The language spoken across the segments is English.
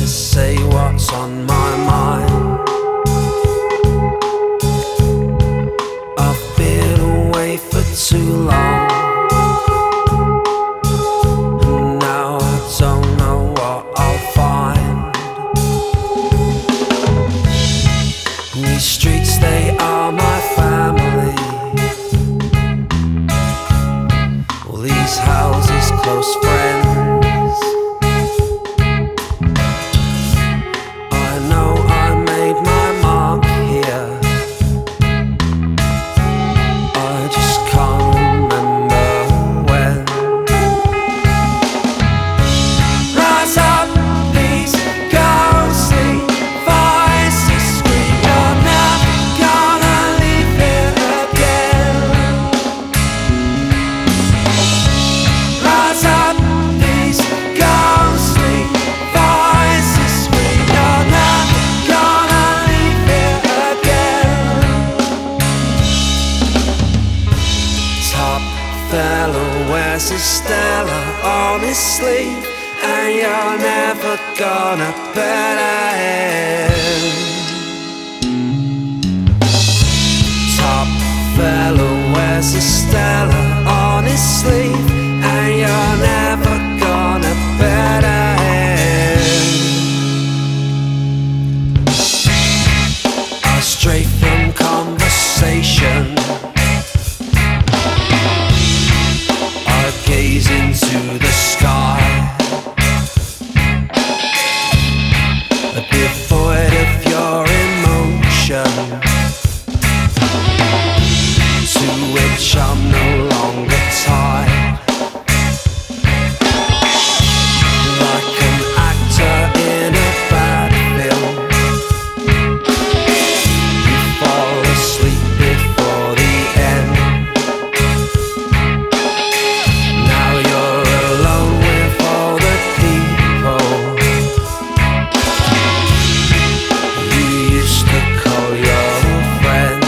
to say what's on my mind. I've been away for too long, and now I don't know what I'll find. These streets, they are my family. All these houses, close friends. I know I made my mark here. I just can't remember when. Rise up, these ghostly voices scream, you're never gonna leave here again. Rise up, these ghostly voices scream, you're never gonna leave here again. Top fella wears a Stella on his sleeve, and you're never gonna bet him. Top fella wears a Stella on his sleeve, and you're never gonna bet him. I stray from conversation, I gaze into the sky, devoid of your emotion, to which I'm no longer tied. Like an actor in a bad film, you fall asleep before the end. Now you're alone with all the people you used to call your friends.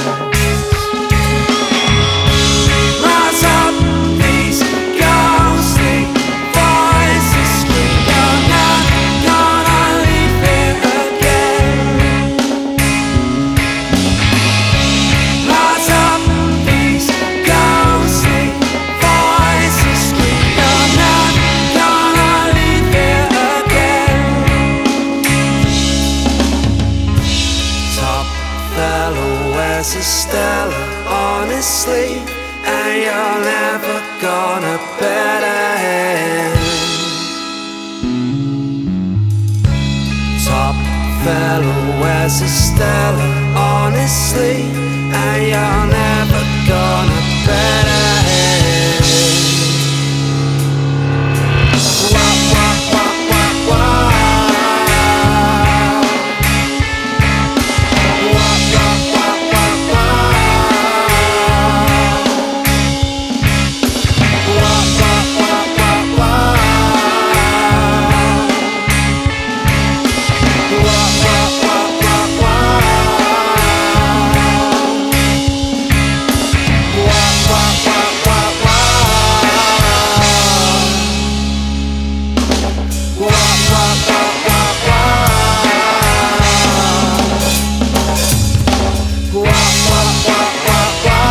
Rise up, these ghostly voices scream, you're never gonna leave here again. Rise up, these ghostly voices scream, you're never gonna leave here again. Top fella wears a Stella on his sleeve, and you're never gonna bet him. Top fella wears a Stella on his sleeve, and you're never gonna bet him. Wah, wah, wah, wah, wah. Wah, wah, wah, wah, wah. Wah, wah, wah, wah, wah. Wah, wah, wah, wah, wah. Wah, wah, wah, wah, wah. Wah, wah, wah, wah, wah. Wah, wah, wah, wah, wah.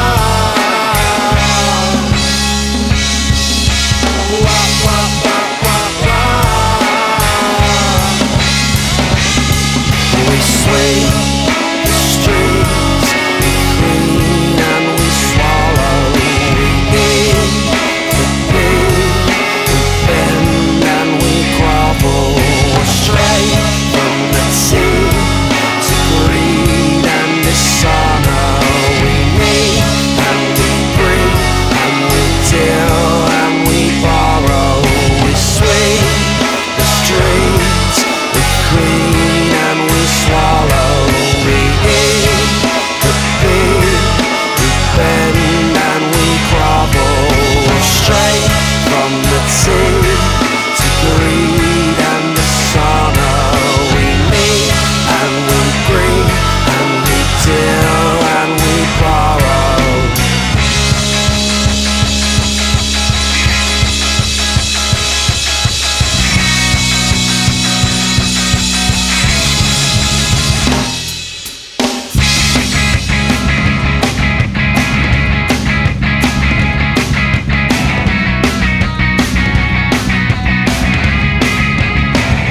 Wah, wah, wah, wah, wah. We swing